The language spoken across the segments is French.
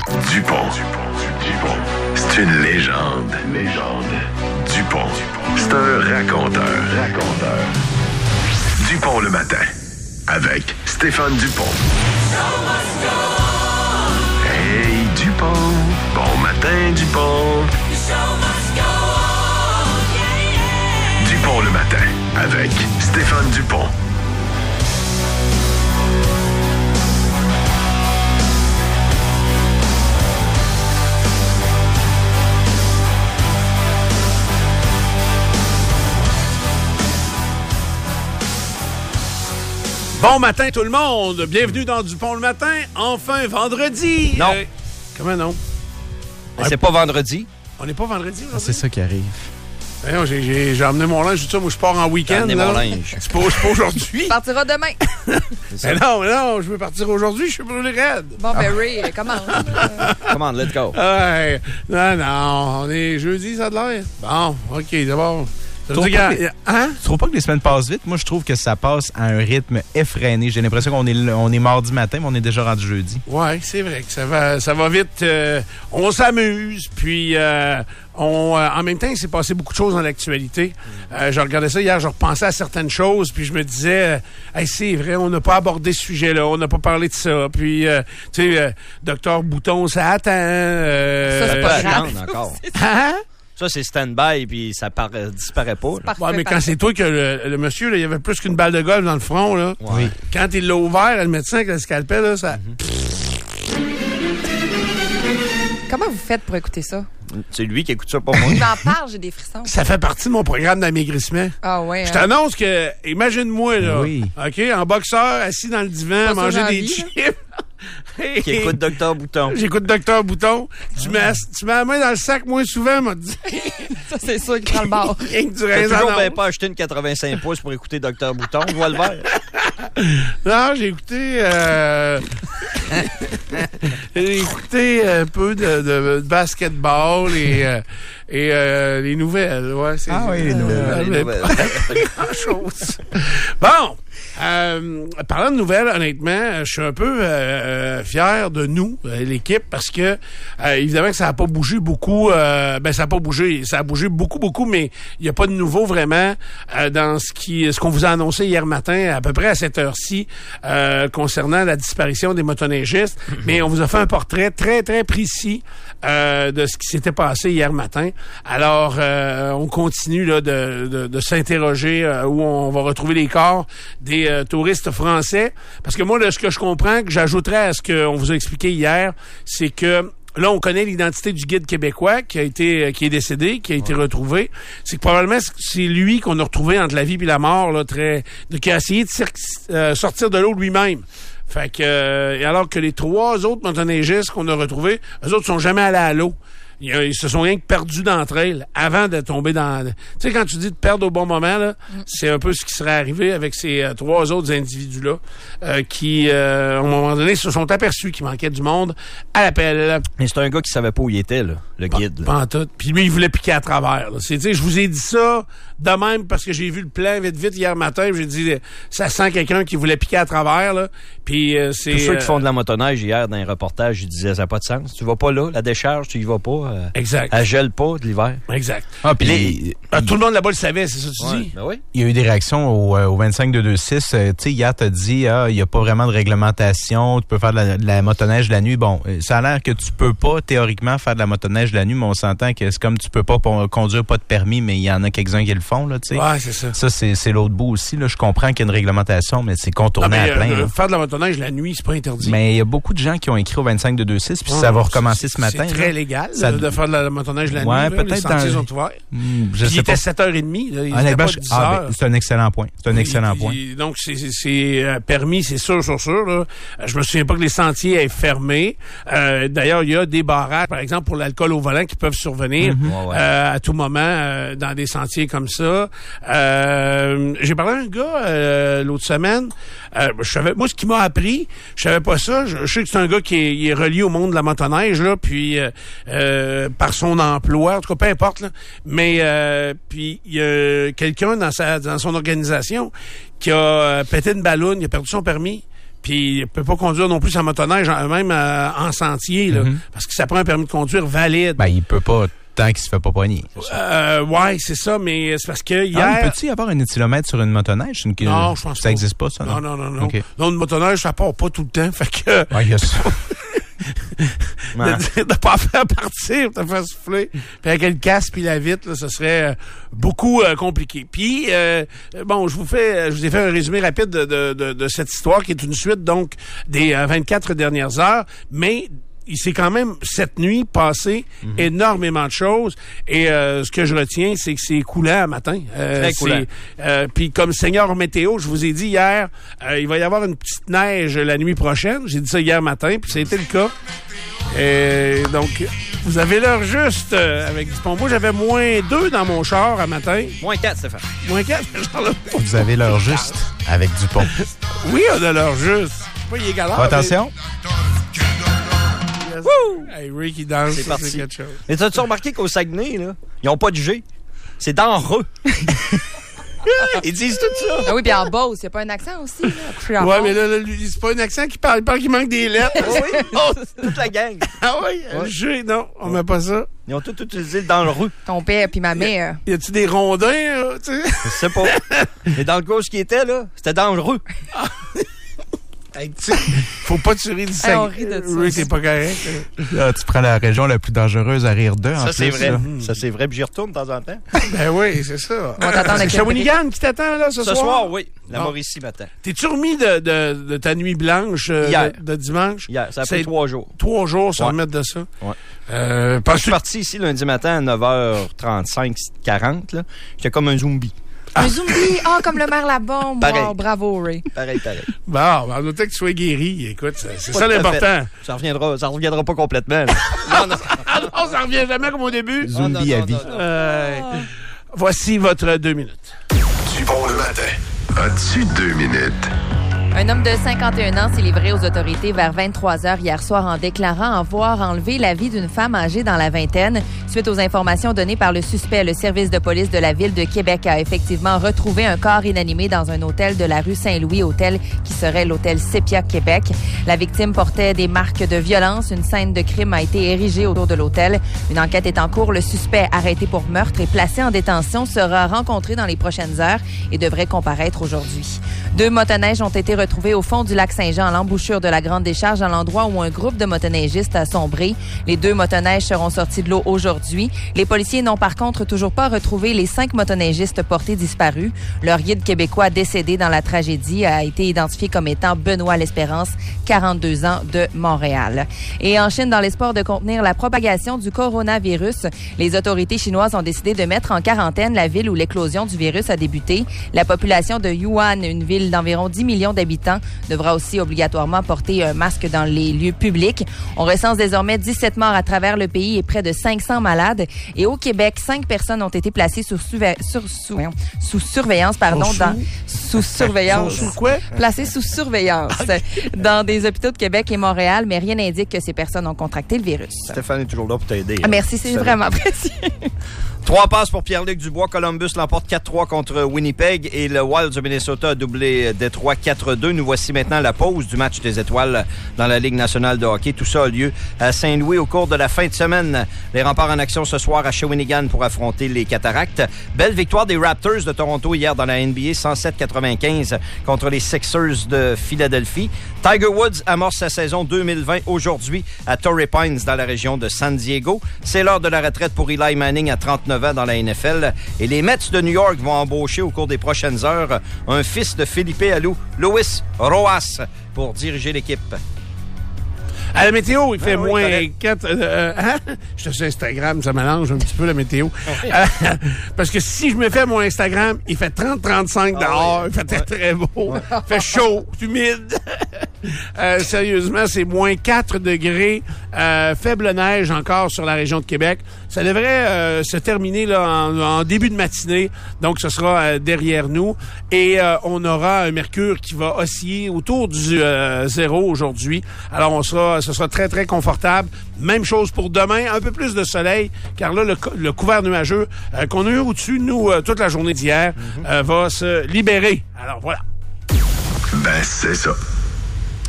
Dupont. C'est une légende. Dupont. C'est un raconteur. Dupont le matin. Avec Stéphane Dupont. Hey Dupont. Bon matin Dupont. Dupont le matin. Avec Stéphane Dupont. Bon matin tout le monde, bienvenue dans Dupont le matin, enfin vendredi. Non. Comment non? C'est pas vendredi. On n'est pas vendredi aujourd'hui? C'est ça qui arrive. Non, j'ai amené mon linge, tout ça, moi je pars en week-end. J'ai amené mon linge. C'est pas aujourd'hui. Partira demain. Mais non, je veux partir aujourd'hui, je suis brûlé raide. Bon, ben Ray, commence. Commande, let's go. Ouais, non, on est jeudi, ça a de l'air. Bon, OK, d'abord. Tu trouves pas que les semaines passent vite? Moi, je trouve que ça passe à un rythme effréné. J'ai l'impression qu'on est mardi matin, mais on est déjà rendu jeudi. Oui, c'est vrai que ça va vite. On s'amuse, puis en même temps, il s'est passé beaucoup de choses dans l'actualité. Je regardais ça hier, je repensais à certaines choses, puis je me disais, hey, c'est vrai, on n'a pas abordé ce sujet-là, on n'a pas parlé de ça. Puis, tu sais, Docteur Bouton, ça attend. Ça, c'est pas grave. Encore. Hein? Ça, c'est stand-by, puis ça disparaît pas. Là. Ouais, mais quand c'est toi que le monsieur, là, il y avait plus qu'une balle de golf dans le front, là. Ouais. Quand il l'a ouvert, le médecin avec le scalpel, là, ça... Comment vous faites pour écouter ça? C'est lui qui écoute ça pour moi. Il m'en parle, j'ai des frissons. Ça fait partie de mon programme d'amaigrissement. Ah ouais. Je t'annonce que, imagine-moi, là, Oui. OK, en boxeur, assis dans le divan, Pas à manger ça, des j'ai chips. Qui écoute Docteur Bouton. J'écoute Docteur Bouton. Tu mets la main dans le sac moins souvent, m'a dit. Ça, c'est sûr qu'il prend le bord. Rien que du T'as raisin. toujours bien pas acheté une 85 pouces pour écouter Docteur Bouton. Je vois le vert. Non, j'ai écouté... j'ai écouté un peu de basketball et les nouvelles. Ouais, c'est, les nouvelles. Les nouvelles. Pas grand-chose. Bon! Parlant de nouvelles, honnêtement, je suis un peu fier de nous, l'équipe, parce que évidemment que ça n'a pas bougé beaucoup. Ça n'a pas bougé. Ça a bougé beaucoup, mais il n'y a pas de nouveau vraiment dans ce qu'on vous a annoncé hier matin, à peu près à cette heure-ci, concernant la disparition des motoneigistes. Mais on vous a fait un portrait très, très précis de ce qui s'était passé hier matin. Alors, on continue là de s'interroger où on va retrouver les corps des touristes français. Parce que moi, là, ce que je comprends, que j'ajouterais à ce qu'on vous a expliqué hier, c'est que là, on connaît l'identité du guide québécois qui est décédé, qui a été retrouvé. C'est que probablement c'est lui qu'on a retrouvé entre la vie et la mort, là, qui a essayé de sortir de l'eau lui-même. Fait que, alors que les 3 autres motoneigistes qu'on a retrouvés, eux autres sont jamais allés à l'eau. Ils se sont rien que perdus d'entre elles avant de tomber dans... Tu sais, quand tu dis de perdre au bon moment, là, c'est un peu ce qui serait arrivé avec ces 3 autres individus-là qui, à un moment donné, se sont aperçus qu'il manquait du monde à l'appel. Mais c'est un gars qui savait pas où il était, là, le guide. Pas en tout. Puis lui, il voulait piquer à travers. Là. Tu sais, je vous ai dit ça de même parce que j'ai vu le plan vite hier matin. J'ai dit, ça sent quelqu'un qui voulait piquer à travers. Là. Puis c'est... Tous ceux qui font de la motoneige hier dans un reportage, ils disaient, ça n'a pas de sens. Tu vas pas là, la décharge, tu y vas pas. Exact. Elle gèle pas de l'hiver. Exact. Ah, puis tout le monde là-bas le savait, c'est ça que tu dis? Ben oui. il y a eu des réactions au 25-226. Tu sais, hier, t'as dit, il n'y a pas vraiment de réglementation. Tu peux faire de la motoneige la nuit. Bon, ça a l'air que tu peux pas, théoriquement, faire de la motoneige la nuit, mais on s'entend que c'est comme tu peux pas conduire pas de permis, mais il y en a quelques-uns qui le font, là, tu sais. Ouais, c'est ça. Ça, c'est l'autre bout aussi, là. Je comprends qu'il y a une réglementation, mais c'est contourné à plein, là. Faire de la motoneige la nuit, c'est pas interdit. Mais il y a beaucoup de gens qui ont écrit au 25-226, puis ça va recommencer ce matin. C'est très là. légal Ça- de faire de la motoneige la nuit. Ouais, là. peut-être Les sentiers dans- sont ouverts. Je Puis il sais était pas. 7h30. Là, il était Honnêtement, pas 10 heures. c'est un excellent point. C'est un excellent point. Donc, c'est permis, c'est sûr. Là. Je me souviens pas que les sentiers aient fermé. D'ailleurs, il y a des barrages, par exemple, pour l'alcool au volant qui peuvent survenir Ouais. à tout moment dans des sentiers comme ça. J'ai parlé à un gars l'autre semaine. Moi, ce qui m'a appris, je savais pas ça. Je sais que c'est un gars qui est relié au monde de la motoneige, là, puis par son emploi, en tout cas, peu importe. Là, mais puis il y a quelqu'un dans son organisation qui a pété une balloune, il a perdu son permis. Puis il peut pas conduire non plus sa motoneige, même en sentier, là, parce que ça prend un permis de conduire valide. Ben, il peut pas tant qu'il se fait pas poigner. Ouais, c'est ça, mais c'est parce que hier... Peut-il y avoir un éthylomètre sur une motoneige? Non, je pense pas. Ça existe pas, ça, non? Non. Okay. Non, une motoneige, ça part pas tout le temps, fait que... Ouais, il y a ça. de pas faire partir, de faire souffler. Puis avec le casque puis la vitre, là, ce serait beaucoup compliqué. Puis, bon, je vous ai fait un résumé rapide de cette histoire qui est une suite, donc, des 24 dernières heures, mais... il s'est quand même, cette nuit, passé énormément de choses. Et ce que je retiens, c'est que c'est coulant à matin. Très coulant. Puis comme seigneur météo, je vous ai dit hier, il va y avoir une petite neige la nuit prochaine. J'ai dit ça hier matin, puis ça a été le cas. Et donc, vous avez l'heure juste avec Dupont. Moi, j'avais -2 dans mon char à matin. -4, Stéphane. -4, genre Vous avez l'heure juste avec Dupont. Oui, on a l'heure juste. Je sais pas, il est galère. Attention. Wouh! Hey, Rick, il danse. C'est parti. C'est quelque chose. Mais t'as-tu remarqué qu'au Saguenay, là, ils n'ont pas de G? C'est dangereux. Ils disent tout ça. Ah oui, puis en Beauce, il n'y a pas un accent aussi, là? Ouais, mais là, lui, c'est pas un accent qui parle. Il parle qu'il manque des lettres. Oui, oh, toute la gang. Ah oui? Ouais. G, non, on met pas ça. Ils ont tout utilisé le dangereux. Ton père puis ma mère. Y a-tu des rondins, tu sais? Je sais pas. Mais dans le cas où ce qui était, là, c'était dangereux. Hey, tu sais, faut pas tuer du sac. on rit de ça. Oui, c'est pas correct. Là, tu prends la région la plus dangereuse à rire d'eux. Ça, c'est vrai. Ça. Ça, c'est vrai. Puis j'y retourne de temps en temps. Ben oui, c'est ça. On va t'attendre C'est avec Shawinigan qui t'attend, là, ce Ce soir? soir, oui. La Bon. Mauricie matin. T'es-tu remis de ta nuit blanche Hier. de dimanche? Hier, ça a C'est pris 3 jours. 3 jours sans Ouais. remettre de ça. Ouais. Parce Je suis parti ici lundi matin à 9h35, 40. Là. J'étais comme un zombie. Un zombie! Ah, comme le maire Labombe! Pareil. Wow, bravo, Ray. Pareil. bon, on notait que tu sois guéri. Écoute, c'est Pas ça tout à l'important. Ça reviendra pas complètement. là. Non. Ah non, ça revient jamais comme au début. Zombie à vie. Voici votre 2 minutes. Dupont le matin. As-tu 2 minutes? Un homme de 51 ans s'est livré aux autorités vers 23h hier soir en déclarant avoir enlevé la vie d'une femme âgée dans la vingtaine. Suite aux informations données par le suspect, le service de police de la Ville de Québec a effectivement retrouvé un corps inanimé dans un hôtel de la rue Saint-Louis, hôtel qui serait l'hôtel Sepia Québec. La victime portait des marques de violence. Une scène de crime a été érigée autour de l'hôtel. Une enquête est en cours. Le suspect, arrêté pour meurtre et placé en détention, sera rencontré dans les prochaines heures et devrait comparaître aujourd'hui. 2 motoneiges ont été retrouvés au fond du lac Saint-Jean, à l'embouchure de la Grande Décharge, à l'endroit où un groupe de motoneigistes a sombré. Les 2 motoneiges seront sortis de l'eau aujourd'hui. Les policiers n'ont par contre toujours pas retrouvé les 5 motoneigistes portés disparus. Leur guide québécois décédé dans la tragédie a été identifié comme étant Benoît L'Espérance, 42 ans, de Montréal. Et en Chine, dans l'espoir de contenir la propagation du coronavirus, les autorités chinoises ont décidé de mettre en quarantaine la ville où l'éclosion du virus a débuté. La population de Wuhan, une ville d'environ 10 millions d'habitants, devra aussi obligatoirement porter un masque dans les lieux publics. On recense désormais 17 morts à travers le pays et près de 500 malades. Et au Québec, 5 personnes ont été placées sous surveillance, Sous quoi? Placées sous surveillance dans des hôpitaux de Québec et Montréal, mais rien n'indique que ces personnes ont contracté le virus. Stéphane est toujours là pour t'aider. Ah, merci, c'est vraiment apprécié. 3 passes pour Pierre-Luc Dubois. Columbus l'emporte 4-3 contre Winnipeg et le Wild du Minnesota a doublé Détroit 4-2. Nous voici maintenant à la pause du match des étoiles dans la Ligue nationale de hockey. Tout ça a lieu à Saint-Louis au cours de la fin de semaine. Les Remparts en action ce soir à Shawinigan pour affronter les Cataractes. Belle victoire des Raptors de Toronto hier dans la NBA, 107-95 contre les Sixers de Philadelphie. Tiger Woods amorce sa saison 2020 aujourd'hui à Torrey Pines dans la région de San Diego. C'est l'heure de la retraite pour Eli Manning à 39 ans dans la NFL. Et les Mets de New York vont embaucher au cours des prochaines heures un fils de Felipe Alou, Luis Rojas, pour diriger l'équipe. À la météo, il fait oui, moins correct. 4. Je te sais, Instagram, ça mélange un petit peu la météo. Parce que si je me fais mon Instagram, il fait 30-35 dehors. oui. Il fait très, très beau. Il fait chaud, humide. Sérieusement, c'est moins 4 degrés. Faible neige encore sur la région de Québec. Ça devrait se terminer là en début de matinée. Donc, ce sera derrière nous. Et on aura un mercure qui va osciller autour du 0 aujourd'hui. Alors, ce sera très, très confortable. Même chose pour demain. Un peu plus de soleil, car là, le couvert nuageux qu'on a eu au-dessus, nous, toute la journée d'hier, va se libérer. Alors, voilà. Ben, c'est ça.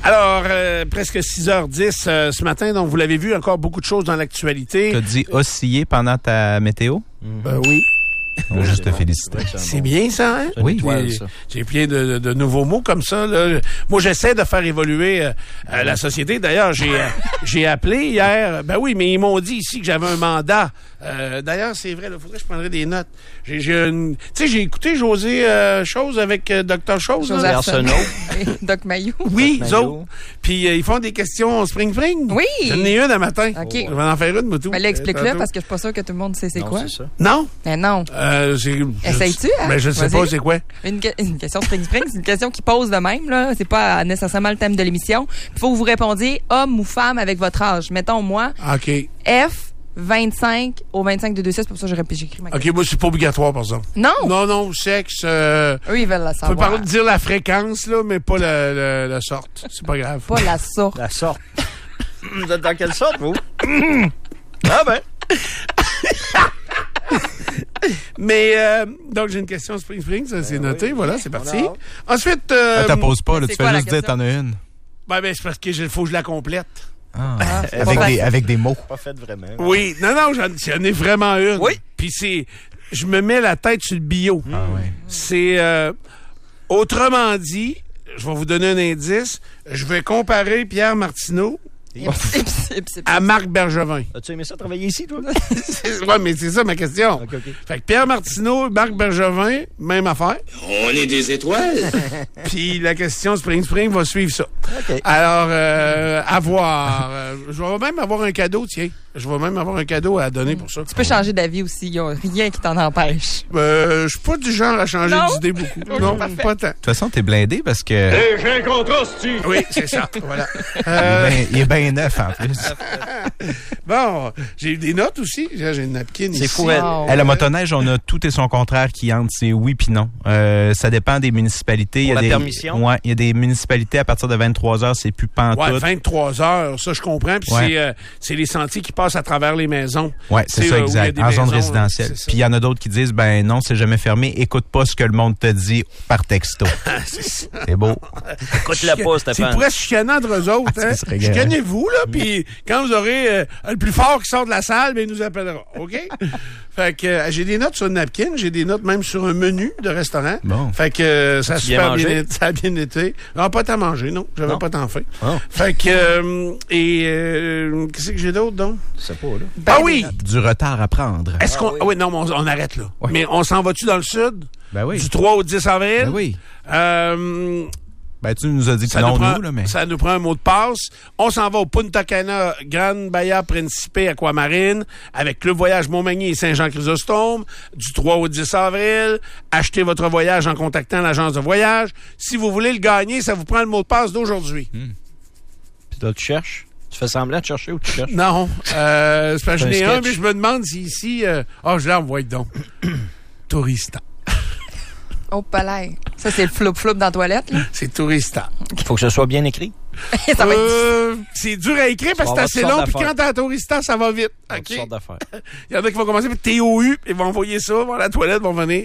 Alors, presque 6h10 ce matin, donc vous l'avez vu, encore beaucoup de choses dans l'actualité. T'as dit osciller pendant ta météo? Oui. On va juste te féliciter. C'est bien ça, hein? Oui. J'ai plein de nouveaux mots comme ça. Là. Moi, j'essaie de faire évoluer la société. D'ailleurs, j'ai appelé hier. Ben oui, mais ils m'ont dit ici que j'avais un mandat. D'ailleurs, c'est vrai, il faudrait que je prendrais des notes. J'ai écouté José Chose avec Dr. Chose. José Arsenault. Doc Mayou. Oui, ils autres. Puis ils font des questions spring. Oui. J'en ai une à matin. OK. Je vais en faire une, moi, tout. Ben là, explique-le, parce que je suis pas sûre que tout le monde sait c'est quoi. C'est ça. Non? Ben non. Essayes-tu, hein? Ben, je sais Vas-y. pas c'est quoi. Une question spring, c'est une question qui pose de même, là. C'est pas nécessairement le thème de l'émission. Il faut que vous répondiez homme ou femme avec votre âge. Mettons, moi, OK. F, 25 au 25 de 2-6, c'est pour ça que j'écris ma question. OK, moi, c'est pas obligatoire, par exemple. Non! Non, sexe. Eux, ils veulent la On peut savoir. dire la fréquence, là, mais pas la sorte. C'est pas grave. Pas la sorte. La sorte. Vous êtes dans quelle sorte, vous? Ah ben. Mais, donc, j'ai une question spring, ça c'est noté. Voilà, c'est parti. a hâte. Ensuite. T'en poses pas, là, c'est tu quoi fais la juste dire question? t'en as une. Ben, c'est parce que faut que je la complète. C'est pas facile. Avec des mots. Pas fait vraiment. Oui. Non, j'en ai vraiment une. Oui. Puis je me mets la tête sur le bio. Ah ouais. C'est, autrement dit, je vais vous donner un indice. Je vais comparer Pierre Martineau à Marc Bergevin. As-tu aimé ça travailler ici, toi? Ouais, mais c'est ça ma question. OK. Fait que Pierre Martineau, Marc Bergevin, même affaire. On est des étoiles. Puis la question spring va suivre ça. OK. Alors, à voir. Je vais même avoir un cadeau, tiens. Je vais même avoir un cadeau à donner pour ça. Tu peux changer d'avis aussi. Il n'y a rien qui t'en empêche. Je suis pas du genre à changer Non? d'idée beaucoup. Ok, Non, parfait. pas tant. De toute façon, t'es blindé parce que J'ai un contrat, si tu. Oui, c'est ça. Voilà. il est bien neuf en plus. Bon, j'ai eu des notes aussi. J'ai une napkin ici. C'est fou, elle. Wow. À la motoneige, on a tout et son contraire qui entre, c'est oui puis non. Ça dépend des municipalités. Pour Il y a la des, permission? Ouais, il y a des municipalités à partir de 23h, c'est plus pantoute. Ouais, 23 heures, ça je comprends. Puis Ouais. c'est les sentiers qui passent à travers les maisons. Ouais, c'est Tu sais, ça, où il y a exact. des En zone maisons, résidentielle. c'est ça. Puis il y en a d'autres qui disent, ben non, c'est jamais fermé. Écoute pas ce que le monde te dit par texto. C'est beau. Écoute-la pas, C'est Stéphane. pour être chicanant entre eux autres. Ça Hein? serait grave. Chicanez-vous, là, puis quand vous aurez le plus fort qui sort de la salle, ben, il nous appellera. OK? Fait que j'ai des notes sur une napkin, j'ai des notes même sur un menu de restaurant. Bon. Fait que ça a Tu viens super manger? bien été. Ça a bien été. Non, pas tant manger, non. J'avais Non? pas tant faim. Oh. Fait que qu'est-ce que j'ai d'autre, donc? C'est pas, là. Ah oui! Du retard à prendre. Est-ce qu'on. oui. Ah oui, non, mais on arrête là. Ouais. Mais on s'en va-tu dans le sud? Ben oui. Du 3 au 10 avril? Ben oui. Euh, Ben tu nous as dit que Ça, non, nous prend, nous, là, mais. ça nous prend un mot de passe. On s'en va au Punta Cana, Gran Bahia Principe, Aquamarine, avec Club Voyage Montmagny et Saint-Jean-Chrysostome, du 3 au 10 avril. Achetez votre voyage en contactant l'agence de voyage. Si vous voulez le gagner, ça vous prend le mot de passe d'aujourd'hui. Puis là, tu cherches? Tu fais semblant de chercher ou tu cherches? Non, c'est parce que j'en ai Un un, sketch. mais je me demande si ici... je l'envoie donc. Tourista. Oh, palais. Ça, c'est le flop-flop dans la toilette, là. C'est Tourista. Il faut que ce soit bien écrit. Ça va être... C'est dur à écrire parce que c'est avoir assez long, toutes sortes puis quand d'affaires. t'es à Tourista, ça va vite. Toutes OK? sortes d'affaires. Il y en a qui vont commencer par TOU, ils vont envoyer ça, vont à la toilette, vont venir.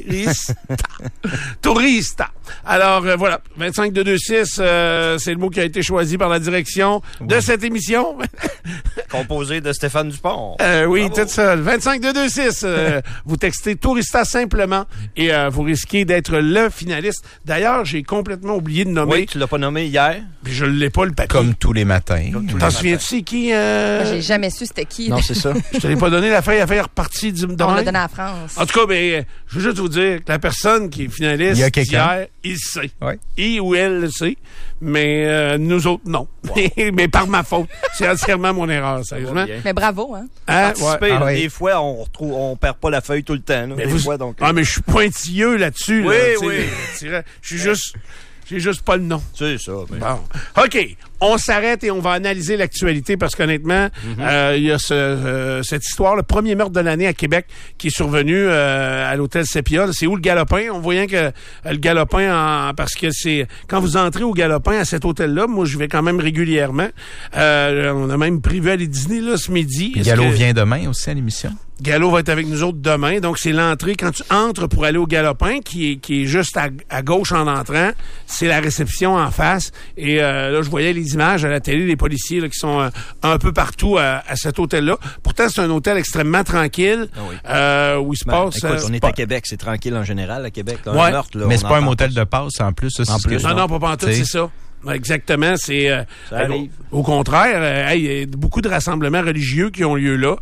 Tourista. Alors, voilà. 25 de 2-6, c'est le mot qui a été choisi par la direction de cette émission. Composé de Stéphane Dupont. Oui, Bravo. tout ça. 25 de 2-6. Vous textez Tourista simplement et vous risquez d'être le finaliste. D'ailleurs, j'ai complètement oublié de nommer. Oui, tu l'as pas nommé hier. Puis je l'ai pas le papier. Comme tous les matins. T'en souviens-tu, c'est qui? Moi, j'ai jamais su c'était qui. Non, c'est ça. Je te l'ai pas donné la feuille est repartie du On demain. l'a donné à la France. En tout cas, mais je veux juste vous dire que la personne qui est finaliste Il y a quelqu'un. hier, il sait. Ouais. Il ou elle le sait, mais nous autres, non. Mais par ma faute. C'est entièrement mon erreur, sérieusement. bien. Mais bravo, hein. Hein? Participer, Ouais. là, ouais. des fois, on perd pas la feuille tout le temps. Là, Mais des vous- fois, donc, mais je suis pointilleux là-dessus. Oui, là, tu sais, oui. Je suis juste... J'ai juste pas le nom. c'est ça. Mais... Bon. OK. On s'arrête et on va analyser l'actualité parce qu'honnêtement, il y a cette histoire, le premier meurtre de l'année à Québec qui est survenu à l'hôtel Sepia. C'est où le Galopin? On voyait que le Galopin, parce que c'est quand vous entrez au Galopin à cet hôtel-là, moi je vais quand même régulièrement. On a même prévu aller dîner là ce midi. Est-ce Gallo que- vient demain aussi à l'émission. Gallo va être avec nous autres demain. Donc, c'est l'entrée. Quand tu entres pour aller au Galopin, qui est juste à gauche en entrant, c'est la réception en face. Et là, je voyais les les images à la télé, les policiers là, qui sont un peu partout à cet hôtel-là. Pourtant, c'est un hôtel extrêmement tranquille où il se passe... Écoute, on est à Québec, c'est tranquille en général à Québec. Là, ouais. Meurtre, là, mais c'est pas un motel de passe en plus. Ça, en plus, non, pas pantoute, c'est ça. Exactement, c'est... ça arrive. Au contraire, il y a beaucoup de rassemblements religieux qui ont lieu là.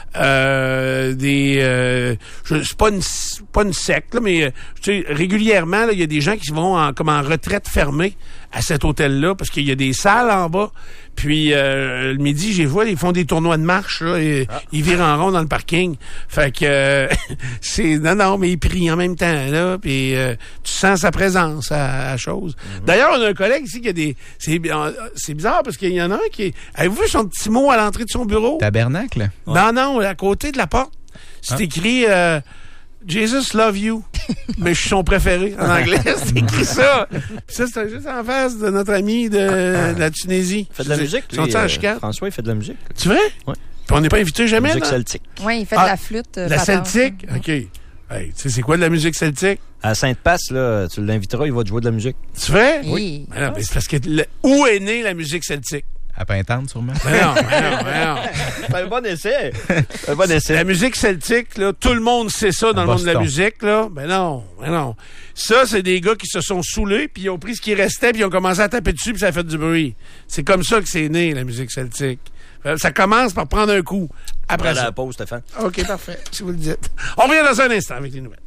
C'est pas une secte là, mais tu sais, régulièrement il y a des gens qui vont en retraite fermée à cet hôtel-là parce qu'il y a des salles en bas. Puis le midi, j'ai vu, ils font des tournois de marche là, et ils virent en rond dans le parking. Fait que c'est mais ils prient en même temps là, puis tu sens sa présence à la chose. D'ailleurs, on a un collègue ici qui a des c'est bizarre parce qu'il y en a un qui avez-vous vu son petit mot à l'entrée de son bureau? Tabernacle? Non, à côté de la porte. C'est écrit Jesus love you. Mais je suis son préféré en anglais. C'est écrit ça. Puis ça, c'est juste en face de notre ami de la Tunisie. Il fait de la musique, lui, François, il fait de la musique. C'est vrai? Oui. Puis on n'est pas invité jamais, musique là? celtique. Oui, il fait de la flûte. La celtique? OK. Hey, tu sais, c'est quoi de la musique celtique? À Sainte-Passe, là, tu l'inviteras, il va te jouer de la musique. C'est vrai? Oui. Mais non, mais c'est parce que où est née la musique celtique? À Pintante, sûrement. Mais non. C'est un bon essai. Un bon essai. La musique celtique, là, tout le monde sait ça dans le monde de la musique, là. Ben non. Ça, c'est des gars qui se sont saoulés, puis ils ont pris ce qui restait, puis ils ont commencé à taper dessus, puis ça a fait du bruit. C'est comme ça que c'est né, la musique celtique. Ça commence par prendre un coup. Après ça. La pause, Stéphane. OK, parfait, si vous le dites. On revient dans un instant avec les nouvelles.